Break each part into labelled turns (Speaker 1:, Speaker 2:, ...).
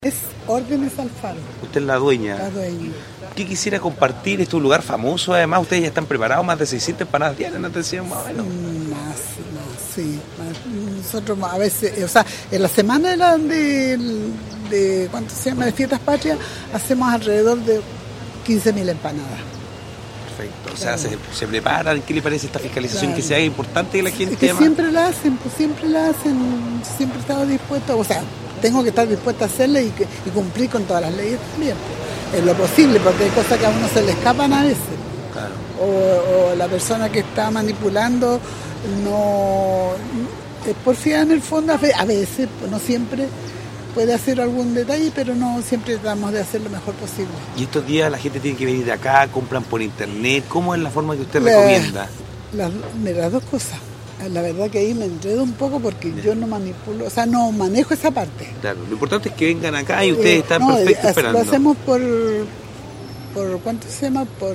Speaker 1: Es Órdenes Alfaro,
Speaker 2: Usted es la dueña.
Speaker 1: la dueña.
Speaker 2: ¿Qué quisiera compartir? Este es un lugar famoso, además ustedes ya están preparados, más de 600 empanadas diarias, ¿no te decían más o menos?
Speaker 1: Más, sí. Nosotros a veces, o sea, en la semana de ¿cuánto se llama? De Fiestas Patrias, hacemos alrededor de 15.000 empanadas.
Speaker 2: Perfecto, o sea, se preparan. ¿Qué le parece esta fiscalización que se haga importante que la gente
Speaker 1: Es que
Speaker 2: llama?
Speaker 1: siempre la hacen, siempre he estado dispuesta, o sea, tengo que estar dispuesta a hacerla y cumplir con todas las leyes también, en lo posible, porque hay cosas que a uno se le escapan a veces.
Speaker 2: Claro.
Speaker 1: O la persona que está manipulando no es porfiada en el fondo, a veces, no siempre puede hacer algún detalle, pero no siempre tratamos de hacer lo mejor posible.
Speaker 2: Y estos días la gente tiene que venir de acá, compran por internet. ¿Cómo es la forma que usted recomienda?
Speaker 1: Las dos cosas. La verdad que ahí me enredo un poco porque yo no manipulo, o sea, no manejo esa parte.
Speaker 2: Claro, lo importante es que vengan acá y ustedes están perfectos esperando.
Speaker 1: Lo hacemos por ¿cuánto se llama? Por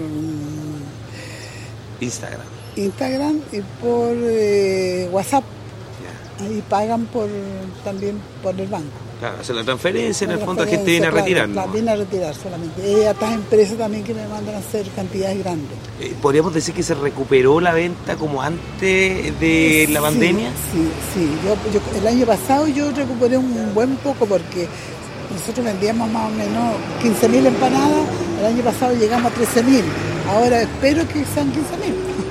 Speaker 1: Instagram y por WhatsApp.
Speaker 2: Ya.
Speaker 1: Ahí pagan también por el banco.
Speaker 2: Claro, hacen la transferencia, en el fondo la gente viene a retirar, ¿no?
Speaker 1: Viene a retirar solamente. Hay otras empresas también que me mandan a hacer cantidades grandes.
Speaker 2: ¿Podríamos decir que se recuperó la venta como antes de la pandemia?
Speaker 1: Sí. Yo el año pasado yo recuperé un buen poco porque nosotros vendíamos más o menos 15.000 empanadas. El año pasado llegamos a 13.000. Ahora espero que sean 15.000.